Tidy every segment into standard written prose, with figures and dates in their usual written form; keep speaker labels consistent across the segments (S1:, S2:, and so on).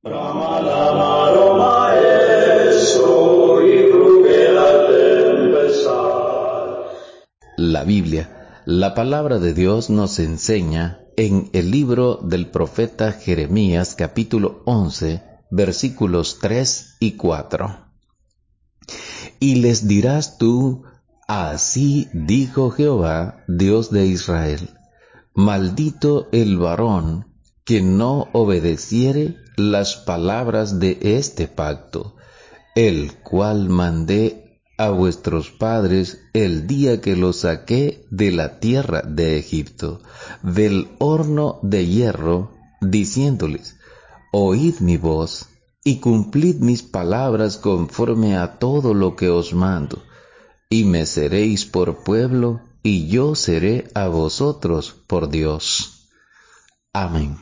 S1: Brahma l'amaro maestro y cruje la tempestad.
S2: La Biblia, la palabra de Dios, nos enseña en el libro del profeta Jeremías, capítulo 11, versículos 3 y 4. Y les dirás tú: así dijo Jehová, Dios de Israel: maldito el varón que no obedeciere las palabras de este pacto, el cual mandé a vuestros padres el día que los saqué de la tierra de Egipto, del horno de hierro, diciéndoles: oíd mi voz, y cumplid mis palabras conforme a todo lo que os mando, y me seréis por pueblo, y yo seré a vosotros por Dios. Amén.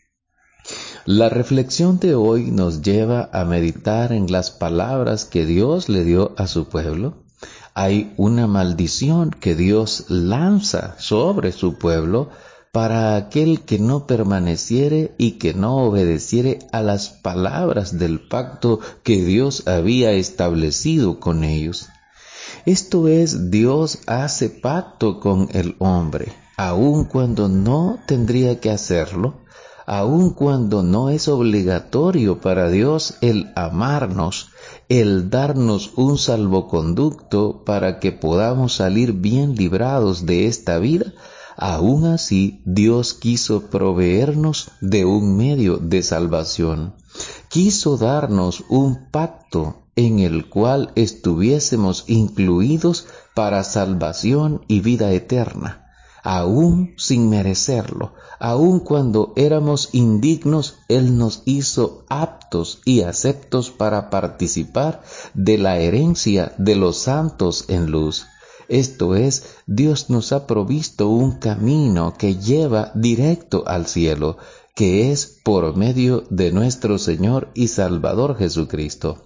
S2: La reflexión de hoy nos lleva a meditar en las palabras que Dios le dio a su pueblo. Hay una maldición que Dios lanza sobre su pueblo para aquel que no permaneciere y que no obedeciere a las palabras del pacto que Dios había establecido con ellos. Esto es, Dios hace pacto con el hombre, aun cuando no tendría que hacerlo, aun cuando no es obligatorio para Dios el amarnos, el darnos un salvoconducto para que podamos salir bien librados de esta vida. Aun así, Dios quiso proveernos de un medio de salvación. Quiso darnos un pacto en el cual estuviésemos incluidos para salvación y vida eterna, aún sin merecerlo. Aun cuando éramos indignos, Él nos hizo aptos y aceptos para participar de la herencia de los santos en luz. Esto es, Dios nos ha provisto un camino que lleva directo al cielo, que es por medio de nuestro Señor y Salvador Jesucristo.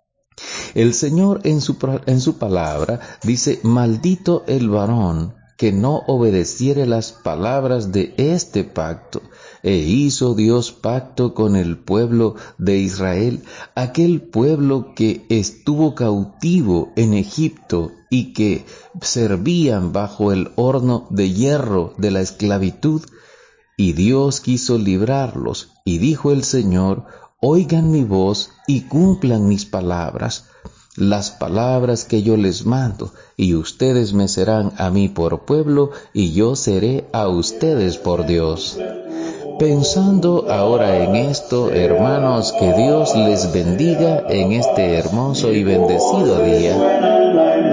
S2: El Señor en su palabra dice: maldito el varón que no obedeciere las palabras de este pacto. E hizo Dios pacto con el pueblo de Israel, aquel pueblo que estuvo cautivo en Egipto y que servían bajo el horno de hierro de la esclavitud. Y Dios quiso librarlos, y dijo el Señor: oigan mi voz y cumplan mis palabras, las palabras que yo les mando, y ustedes me serán a mí por pueblo, y yo seré a ustedes por Dios. Pensando ahora en esto, hermanos, que Dios les bendiga en este hermoso y bendecido día.